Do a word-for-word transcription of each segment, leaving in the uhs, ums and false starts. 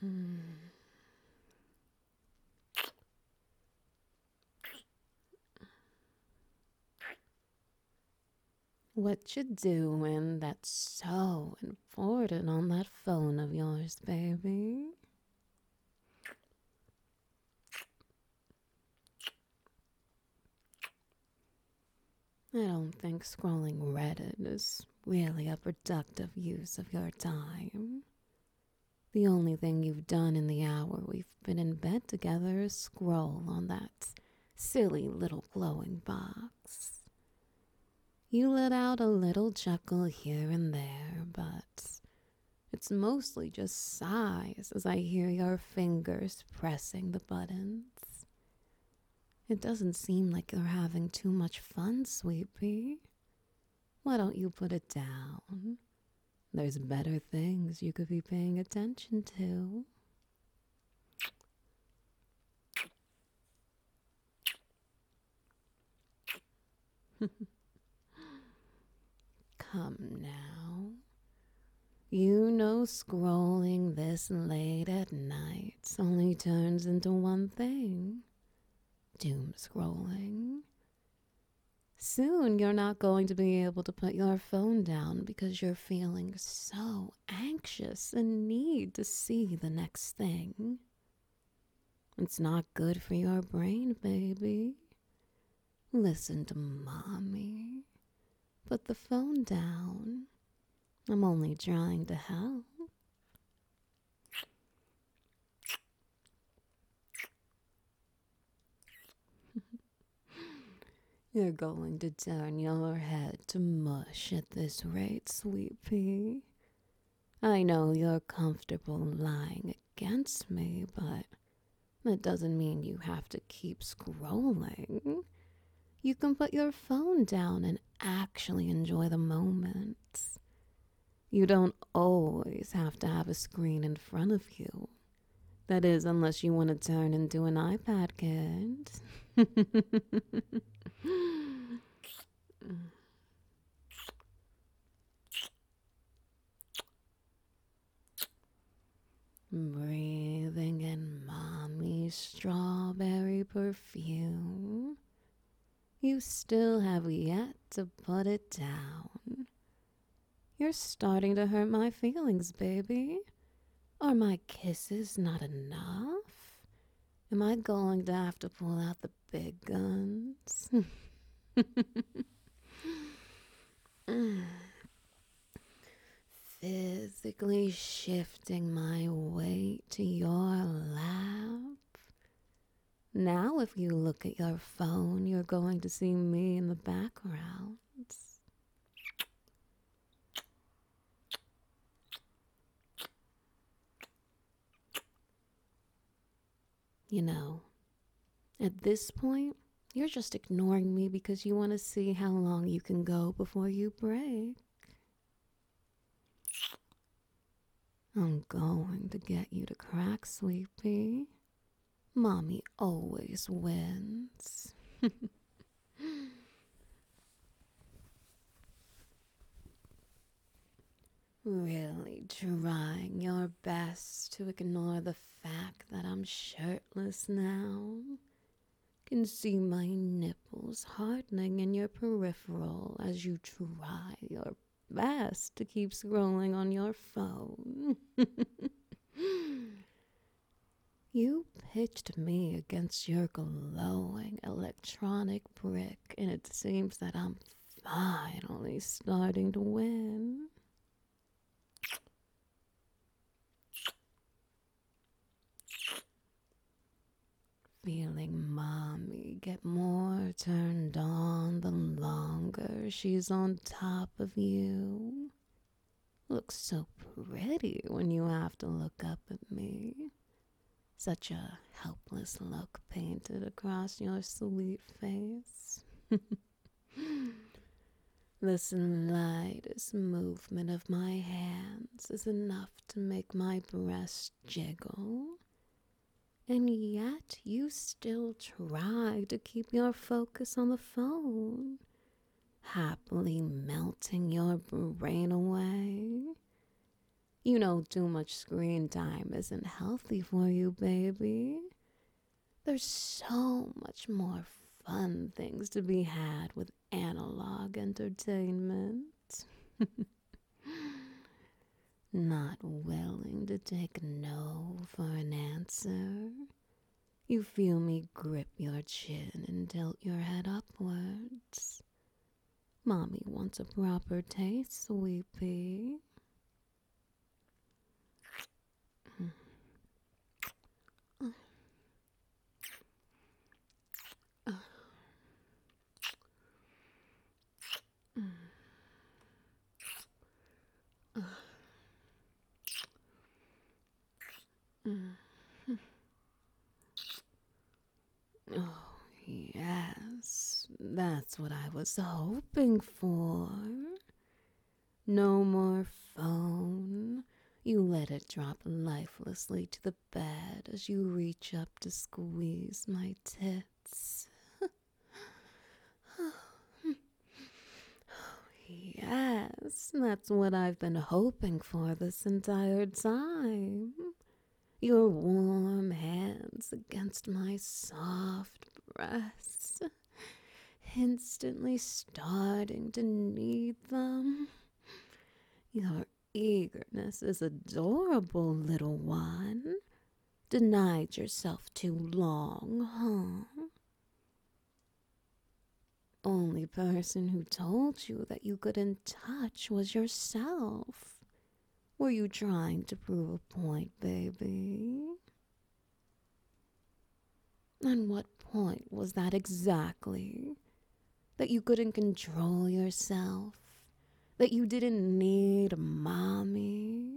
What you doing that's so important on that phone of yours, baby? I don't think scrolling Reddit is really a productive use of your time. The only thing you've done in the hour we've been in bed together is scroll on that silly little glowing box. You let out a little chuckle here and there, but it's mostly just sighs as I hear your fingers pressing the buttons. It doesn't seem like you're having too much fun, sweetie. Why don't you put it down? There's better things you could be paying attention to. Come now. You know scrolling this late at night only turns into one thing. Doom scrolling. Soon you're not going to be able to put your phone down because you're feeling so anxious and need to see the next thing. It's not good for your brain, baby. Listen to mommy. Put the phone down. I'm only trying to help. You're going to turn your head to mush at this rate, sweet pea. I know you're comfortable lying against me, but that doesn't mean you have to keep scrolling. You can put your phone down and actually enjoy the moment. You don't always have to have a screen in front of you. That is, unless you want to turn into an iPad kid. Breathing in mommy's strawberry perfume. You still have yet to put it down. You're starting to hurt my feelings, baby. Are my kisses not enough? Am I going to have to pull out the big guns? Physically shifting my weight to your lap. Now, if you look at your phone, you're going to see me in the background. You know, at this point, you're just ignoring me because you want to see how long you can go before you break. I'm going to get you to crack, sweetie. Mommy always wins. Really trying your best to ignore the fact that I'm shirtless now. Can see my nipples hardening in your peripheral as you try your best to keep scrolling on your phone. You pitched me against your glowing electronic brick, and it seems that I'm finally starting to win. Feeling mommy get more turned on the longer she's on top of you. Looks so pretty when you have to look up at me. Such a helpless look painted across your sweet face. The slightest movement of my hands is enough to make my breast jiggle. And yet you still try to keep your focus on the phone, happily melting your brain away. You know, too much screen time isn't healthy for you, baby. There's so much more fun things to be had with analog entertainment. Not willing to take no for an answer. You feel me grip your chin and tilt your head upwards. Mommy wants a proper taste, sweetie. Oh, yes, that's what I was hoping for. No more phone. You let it drop lifelessly to the bed as you reach up to squeeze my tits. Yes, that's what I've been hoping for this entire time. Your warm hands against my soft breasts, instantly starting to need them. Your eagerness is adorable, little one. Denied yourself too long, huh? Only person who told you that you couldn't touch was yourself. Were you trying to prove a point, baby? And what point was that exactly? That you couldn't control yourself? That you didn't need a mommy?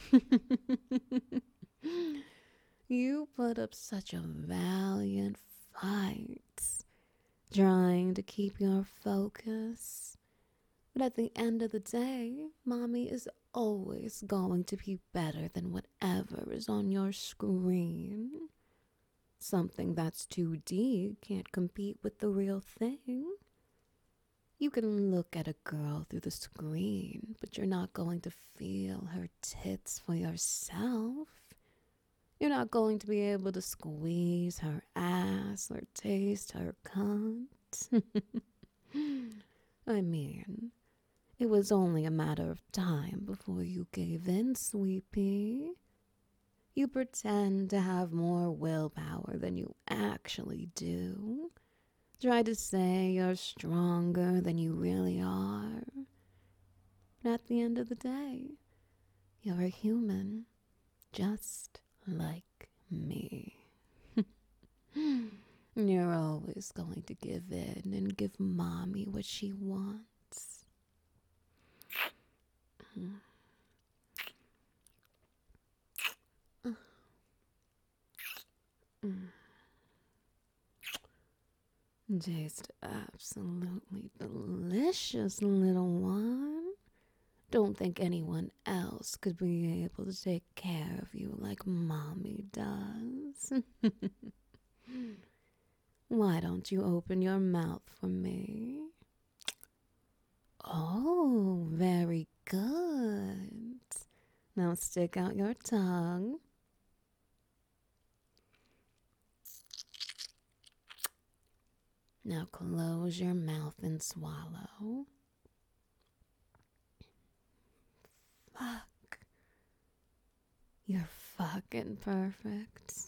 You put up such a valiant fight, trying to keep your focus. But at the end of the day, mommy is always going to be better than whatever is on your screen. Something that's two D can't compete with the real thing. You can look at a girl through the screen, but you're not going to feel her tits for yourself. You're not going to be able to squeeze her ass or taste her cunt. I mean, it was only a matter of time before you gave in, sweetie. You pretend to have more willpower than you actually do. Try to say you're stronger than you really are. But at the end of the day, you're a human, just like me. You're always going to give in and give mommy what she wants. Tastes absolutely delicious, little one. Don't think anyone else could be able to take care of you like mommy does. Why don't you open your mouth for me? Oh, very good. Now stick out your tongue. Now close your mouth and swallow. Fuck. You're fucking perfect.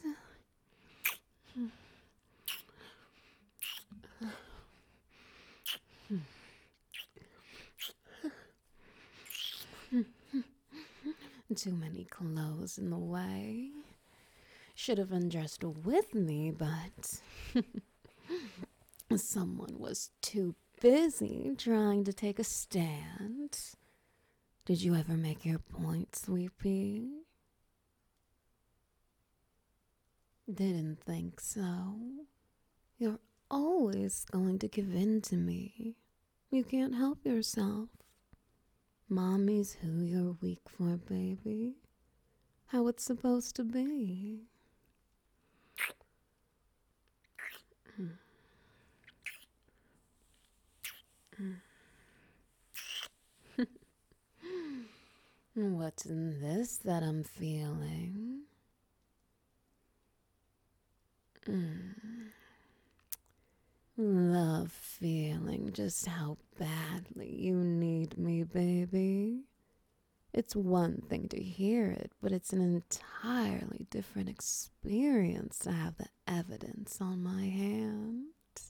Too many clothes in the way. Should have undressed with me, but someone was too busy trying to take a stand. Did you ever make your point, sweetie? Didn't think so. You're always going to give in to me. You can't help yourself. Mommy's who you're weak for, baby. How it's supposed to be. What's in this that I'm feeling? Mm. Love feeling just how badly you need me, baby. It's one thing to hear it, but it's an entirely different experience to have the evidence on my hand.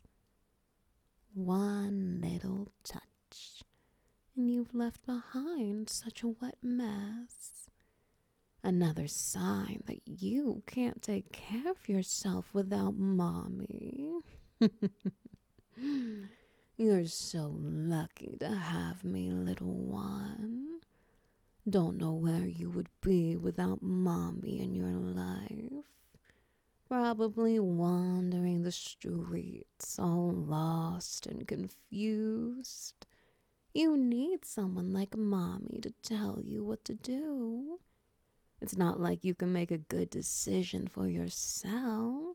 One little touch, and you've left behind such a wet mess. Another sign that you can't take care of yourself without mommy. You're so lucky to have me, little one. Don't know where you would be without mommy in your life. Probably wandering the streets, all lost and confused. You need someone like mommy to tell you what to do. It's not like you can make a good decision for yourself.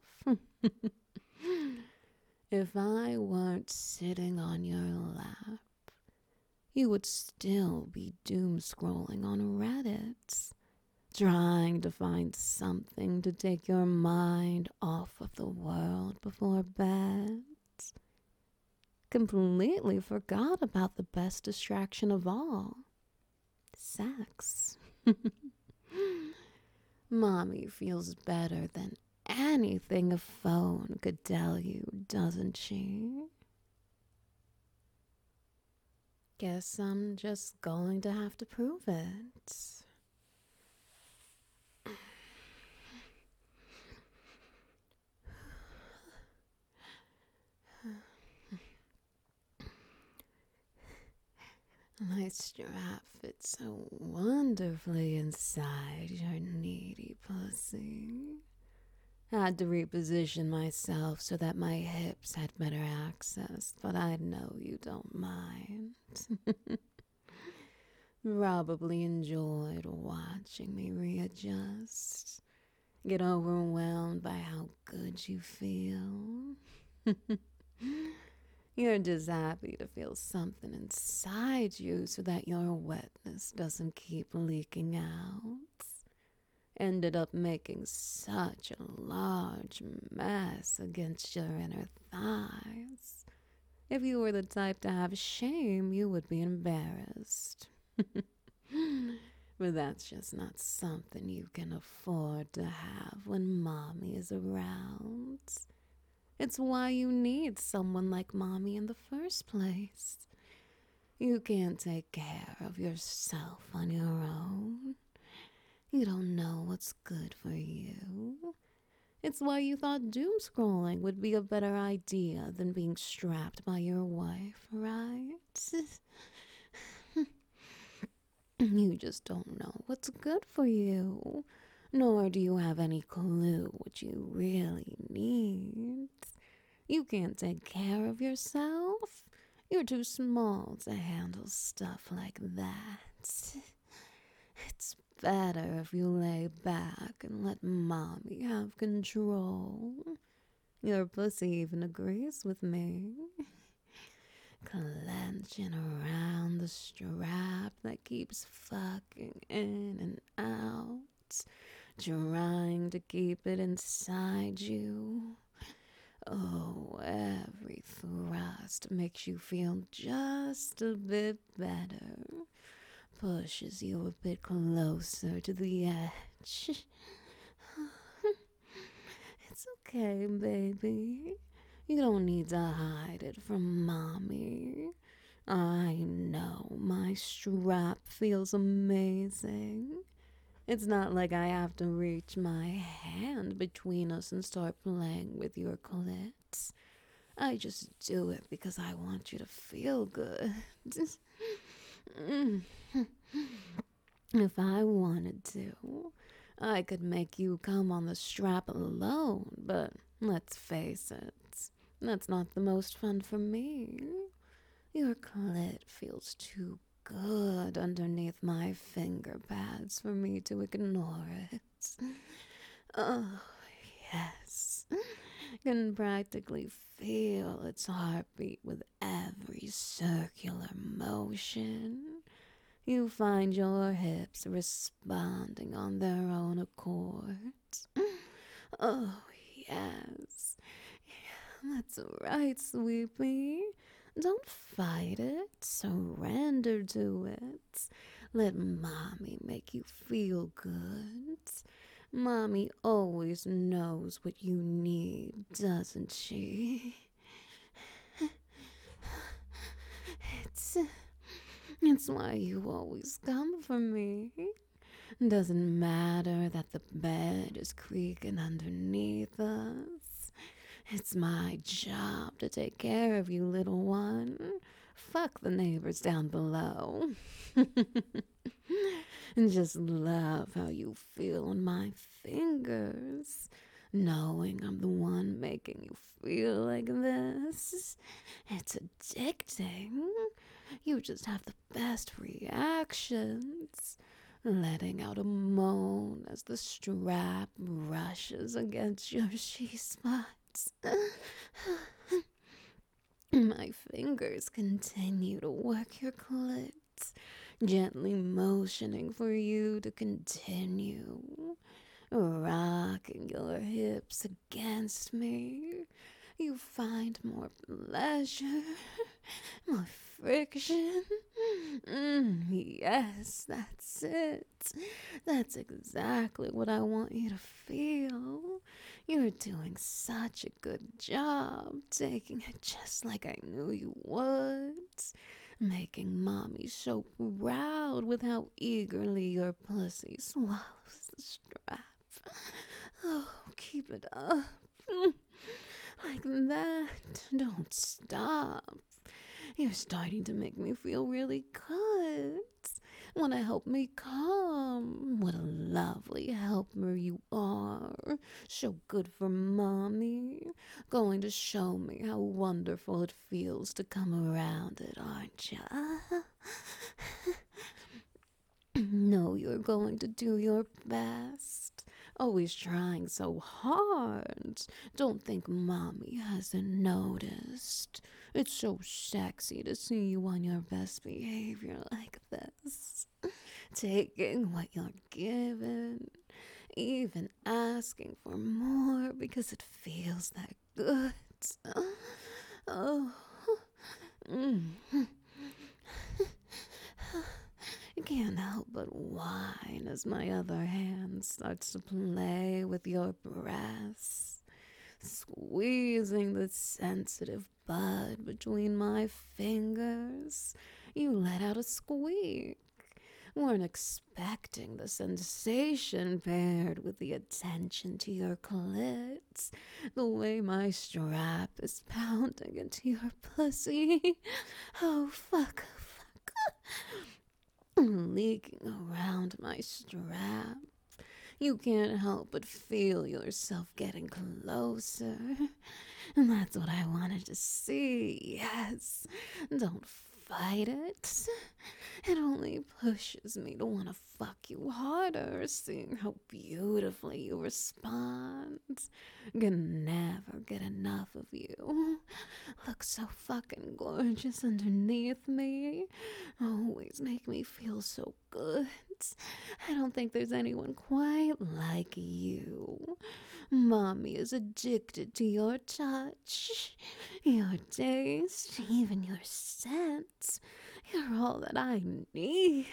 If I weren't sitting on your lap, you would still be doom scrolling on Reddit, trying to find something to take your mind off of the world before bed. Completely forgot about the best distraction of all, sex. Mommy feels better than anything a phone could tell you, doesn't she? Guess I'm just going to have to prove it. My strap fits so wonderfully inside your needy pussy. Had to reposition myself so that my hips had better access, but I know you don't mind. Probably enjoyed watching me readjust, get overwhelmed by how good you feel. You're just happy to feel something inside you so that your wetness doesn't keep leaking out. Ended up making such a large mess against your inner thighs. If you were the type to have shame, you would be embarrassed. But that's just not something you can afford to have when mommy is around. It's why you need someone like mommy in the first place. You can't take care of yourself on your own. You don't know what's good for you. It's why you thought doom scrolling would be a better idea than being strapped by your wife, right? You just don't know what's good for you, nor do you have any clue what you really need. You can't take care of yourself. You're too small to handle stuff like that. It's better if you lay back and let mommy have control. Your pussy even agrees with me. Clenching around the strap that keeps fucking in and out, trying to keep it inside you. Oh, every thrust makes you feel just a bit better, pushes you a bit closer to the edge. It's okay, baby. You don't need to hide it from mommy. I know my strap feels amazing. It's not like I have to reach my hand between us and start playing with your clit. I just do it because I want you to feel good. If I wanted to, I could make you come on the strap alone, but let's face it, that's not the most fun for me. Your clit feels too good underneath my finger pads for me to ignore it. Oh, yes. Can practically feel its heartbeat with every circular motion. You find your hips responding on their own accord. Oh, yes. Yeah, that's right, sweetie. Don't fight it. Surrender to it. Let mommy make you feel good. Mommy always knows what you need, doesn't she? It's it's why you always come for me. Doesn't matter that the bed is creaking underneath us. It's my job to take care of you, little one. Fuck the neighbors down below. And just love how you feel on my fingers, knowing I'm the one making you feel like this. It's addicting. You just have the best reactions, letting out a moan as the strap brushes against your she spots. My fingers continue to work your clit, gently motioning for you to continue, rocking your hips against me. You find more pleasure, more friction. Mm, yes, that's it. That's exactly what I want you to feel. You're doing such a good job, taking it just like I knew you would. Making mommy so proud with how eagerly your pussy swallows the strap. Oh, keep it up. Like that. Don't stop. You're starting to make me feel really good. Wanna help me come? What a lovely helper you are. So good for mommy. Going to show me how wonderful it feels to come around it, aren't ya? No, you're going to do your best. Always trying so hard. Don't think mommy hasn't noticed. It's so sexy to see you on your best behavior like this. Taking what you're given. Even asking for more because it feels that good. Oh. Mm. You can't help but whine as my other hand starts to play with your breasts, squeezing the sensitive bud between my fingers. You let out a squeak. Weren't expecting the sensation paired with the attention to your clit, the way my strap is pounding into your pussy. Oh, fuck, fuck. Leaking around my strap. You can't help but feel yourself getting closer. And that's what I wanted to see, yes. Don't fight it. It only pushes me to want to fuck you harder, seeing how beautifully you respond. Can never get enough of you. Look so fucking gorgeous underneath me. Always make me feel so good. I don't think there's anyone quite like you. Mommy is addicted to your touch, your taste, even your scent. You're all that I need.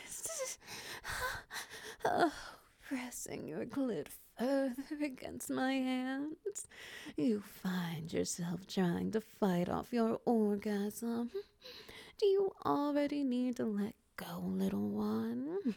Oh, pressing your clit further against my hands, you find yourself trying to fight off your orgasm. Do you already need to let go, little one?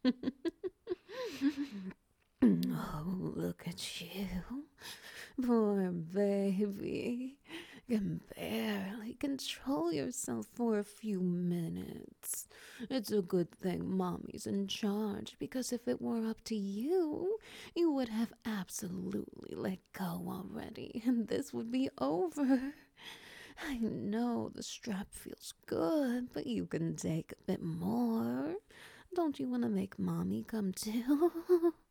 Oh, look at you. Poor baby. Can barely control yourself for a few minutes. It's a good thing mommy's in charge, because if it were up to you, you would have absolutely let go already, and this would be over. I know the strap feels good, but you can take a bit more. Don't you want to make mommy come too?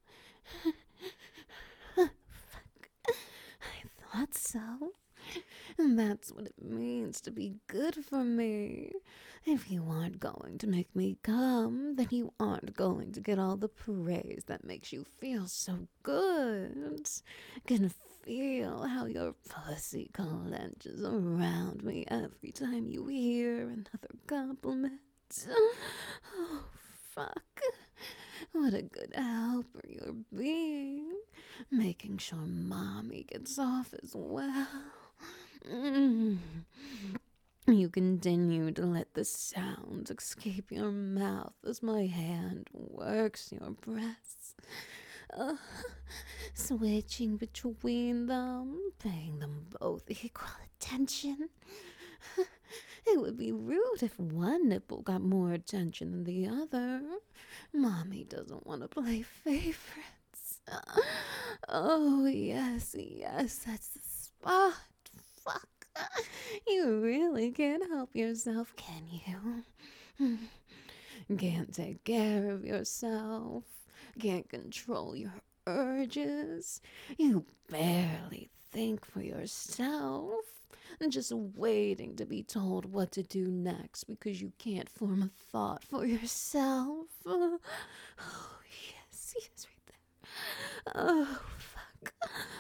Fuck. I thought so. And that's what it means to be good for me. If you aren't going to make me come, then you aren't going to get all the praise that makes you feel so good. Can feel how your pussy clenches around me every time you hear another compliment. Oh, fuck. What a good helper you're being. Making sure mommy gets off as well. Mm. You continue to let the sounds escape your mouth as my hand works your breasts. Uh, switching between them, paying them both equal attention. It would be rude if one nipple got more attention than the other. Mommy doesn't want to play favorites. Oh, yes, yes, that's the spot. Fuck. You really can't help yourself, can you? Can't take care of yourself. Can't control your urges. You barely think for yourself. Just waiting to be told what to do next because you can't form a thought for yourself. Oh, yes, yes, right there. Oh, fuck.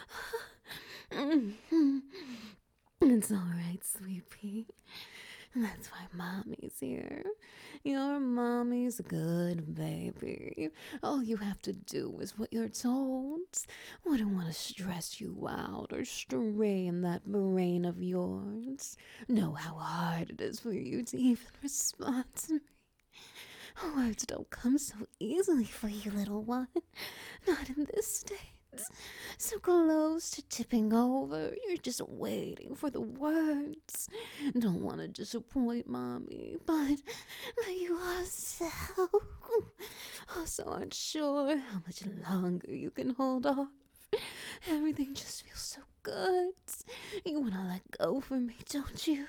It's all right, sweetie. That's why mommy's here. Your mommy's a good baby. All you have to do is what you're told. Wouldn't want to stress you out or strain that brain of yours. Know how hard it is for you to even respond to me. Words don't come so easily for you, little one. Not in this state. So close to tipping over, you're just waiting for the words. Don't want to disappoint mommy, but, but you are so, also aren't sure how much longer you can hold off. Everything just feels so good. You want to let go for me, don't you?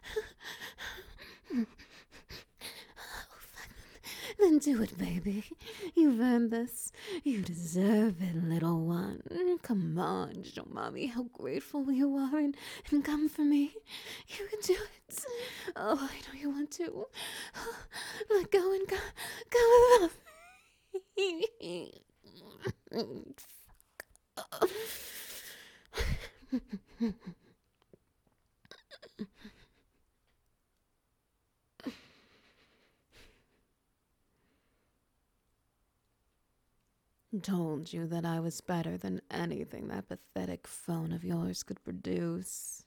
Then do it, baby. You've earned this. You deserve it, little one. Come on, show mommy how grateful you are and, and come for me. You can do it. Oh, I know you want to. Let go and go, go with love. Told you that I was better than anything that pathetic phone of yours could produce.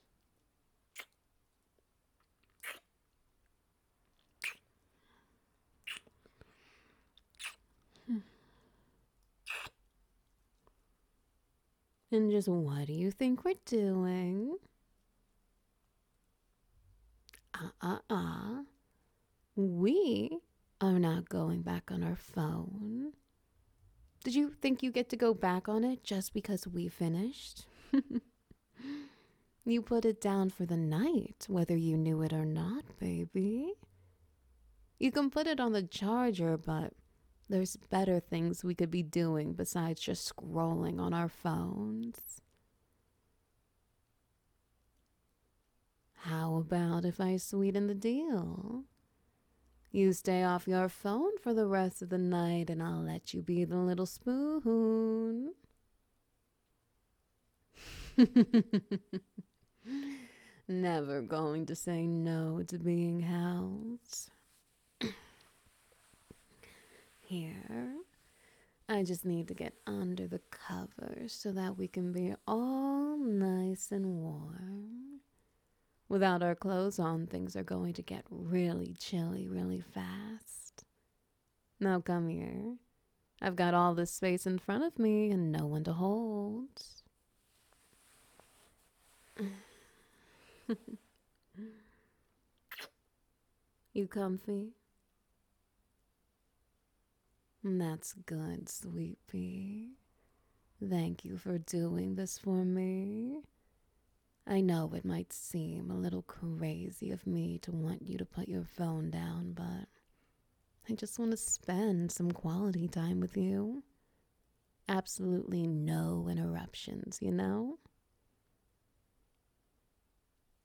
And just what do you think we're doing? Uh-uh-uh. We are not going back on our phone. Did you think you get to go back on it just because we finished? You put it down for the night, whether you knew it or not, baby. You can put it on the charger, but there's better things we could be doing besides just scrolling on our phones. How about if I sweeten the deal? You stay off your phone for the rest of the night and I'll let you be the little spoon. Never going to say no to being held. Here, I just need to get under the covers so that we can be all nice and warm. Without our clothes on, things are going to get really chilly really fast. Now come here. I've got all this space in front of me and no one to hold. You comfy? That's good, sweetie. Thank you for doing this for me. I know it might seem a little crazy of me to want you to put your phone down, but I just want to spend some quality time with you. Absolutely no interruptions, you know?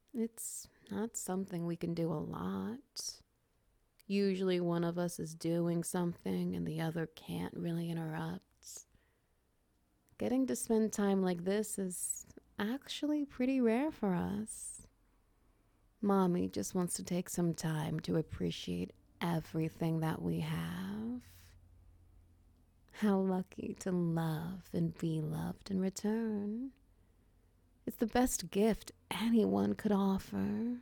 It's not something we can do a lot. Usually one of us is doing something and the other can't really interrupt. Getting to spend time like this is actually pretty rare for us. Mommy just wants to take some time to appreciate everything that we have. How lucky to love and be loved in return. It's the best gift anyone could offer.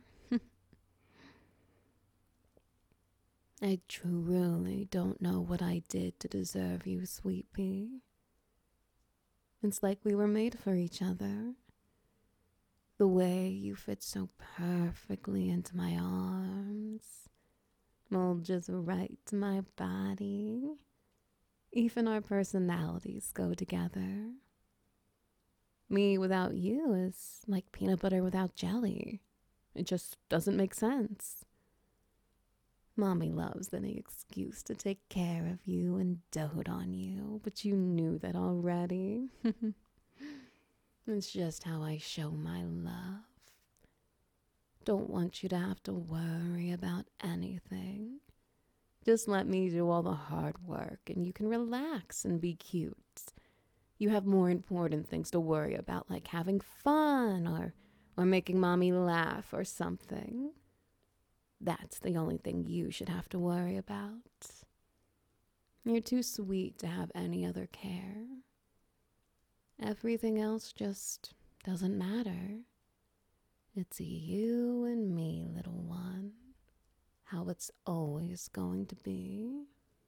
I truly don't know what I did to deserve you, sweet pea. It's like we were made for each other. The way you fit so perfectly into my arms, mold just right to my body. Even our personalities go together. Me without you is like peanut butter without jelly. It just doesn't make sense. Mommy loves any excuse to take care of you and dote on you, but you knew that already. It's just how I show my love. Don't want you to have to worry about anything. Just let me do all the hard work and you can relax and be cute. You have more important things to worry about, like having fun or, or making mommy laugh or something. That's the only thing you should have to worry about. You're too sweet to have any other care. Everything else just doesn't matter. It's you and me, little one. How it's always going to be.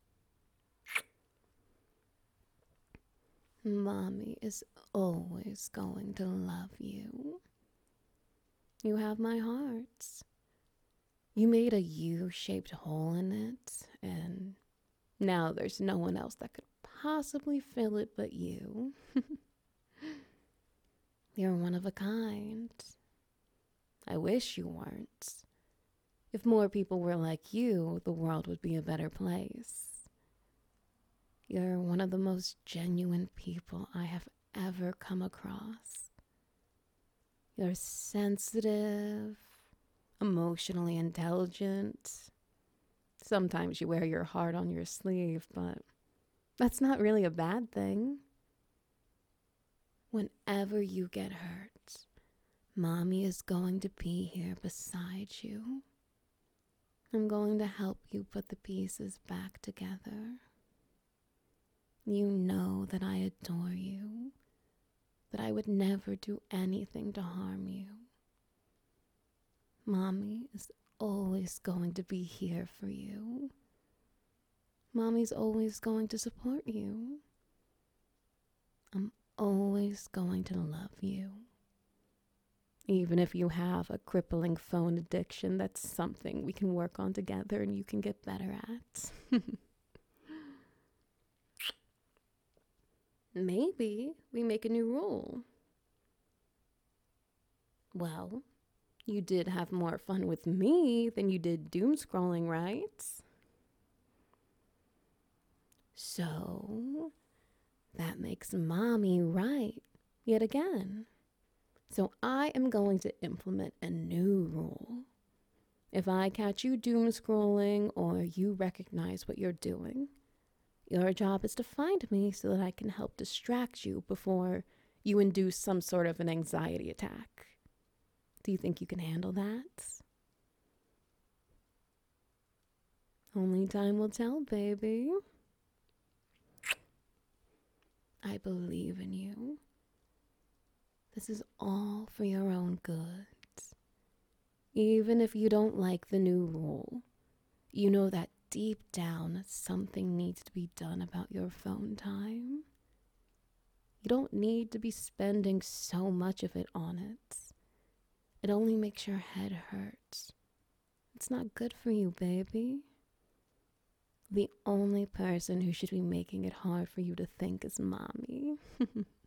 Mommy is always going to love you. You have my heart. You made a U-shaped hole in it, and now there's no one else that could possibly fill it but you. You're one of a kind. I wish you weren't. If more people were like you, the world would be a better place. You're one of the most genuine people I have ever come across. You're sensitive, emotionally intelligent. Sometimes you wear your heart on your sleeve, but that's not really a bad thing. Whenever you get hurt, Mommy is going to be here beside you. I'm going to help you put the pieces back together. You know that I adore you, that I would never do anything to harm you. Mommy is always going to be here for you. Mommy's always going to support you. I'm always going to love you. Even if you have a crippling phone addiction, that's something we can work on together and you can get better at. Maybe we make a new rule. Well, you did have more fun with me than you did doom scrolling, right? So, that makes Mommy right yet again. So I am going to implement a new rule. If I catch you doom scrolling or you recognize what you're doing, your job is to find me so that I can help distract you before you induce some sort of an anxiety attack. Do you think you can handle that? Only time will tell, baby. I believe in you. This is all for your own good. Even if you don't like the new rule, you know that deep down something needs to be done about your phone time. You don't need to be spending so much of it on it. It only makes your head hurt. It's not good for you, baby. The only person who should be making it hard for you to think is Mommy.